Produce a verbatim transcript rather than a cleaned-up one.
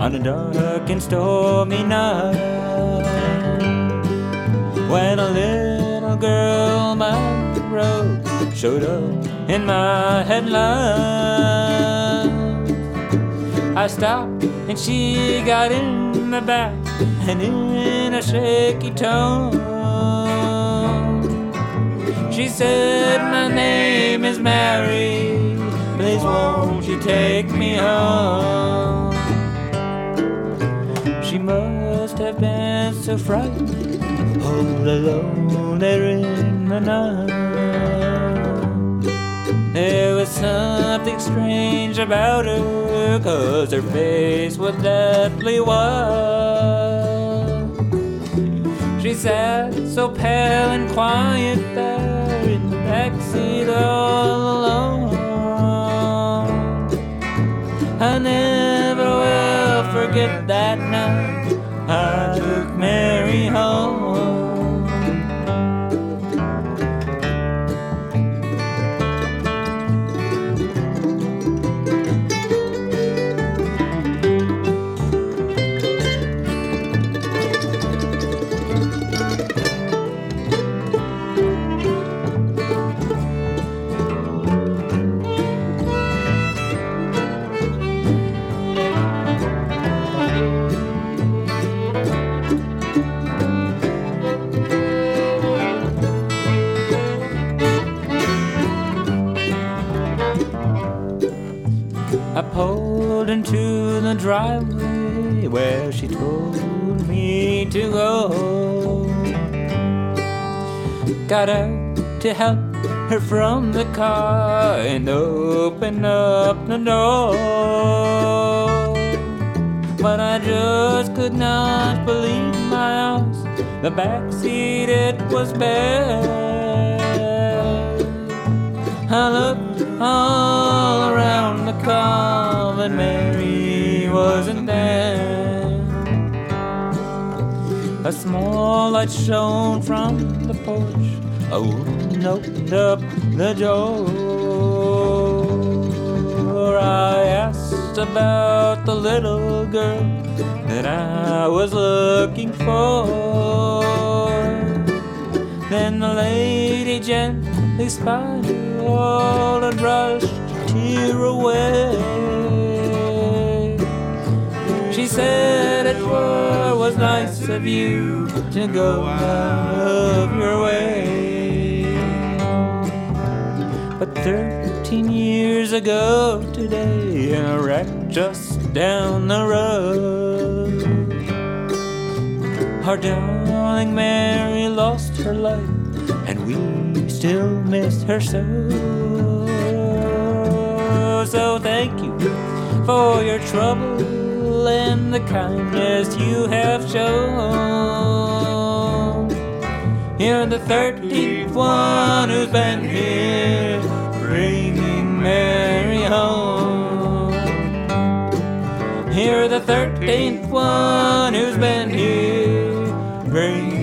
on a dark and stormy night, when a little girl my road showed up in my headlights. I stopped and she got in the back, and in a shaky tone she said, "My name is Mary, please won't you take me home?" She must have been so frightened, all alone there in the night. There was something strange about her, 'cause her face was deathly white. She sat so pale and quiet there in the backseat all alone. I never will forget that night I took Mary home. I pulled into the driveway where she told me to go. Got out to help her from the car and open up the door. But I just could not believe my eyes. The back seat, it was bare. I looked all around the car, but Mary wasn't there. A small light shone from the porch. A woman opened up the door. I asked about the little girl that I was looking for. Then the lady gently smiled and brushed a tear away. She said it was nice of you to go out of your way. But thirteen years ago today, in a wreck just down the road, our darling Mary lost her life, and we still miss her so. So thank you for your trouble and the kindness you have shown. You're the thirteenth one who's been here, bringing Mary home. You're the thirteenth one who's been here, bringing